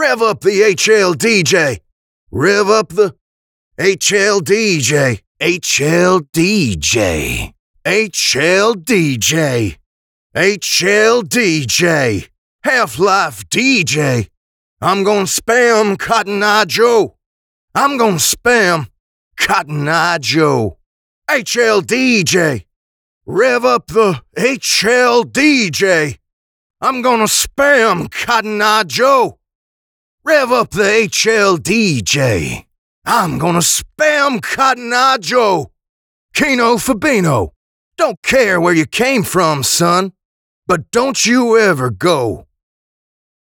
Rev up the HLDJ. Rev up the HLDJ. HLDJ. HLDJ. HLDJ. Half-Life DJ. I'm gonna spam Cotton Eye Joe. I'm gonna spam Cotton Eye Joe. HLDJ. Rev up the HLDJ. I'm gonna spam Cotton Eye Joe. Rev up the HLDJ. I'm gonna spam Cotton Eye Joe. Kino Fabino. Don't care where you came from, son, but don't you ever go.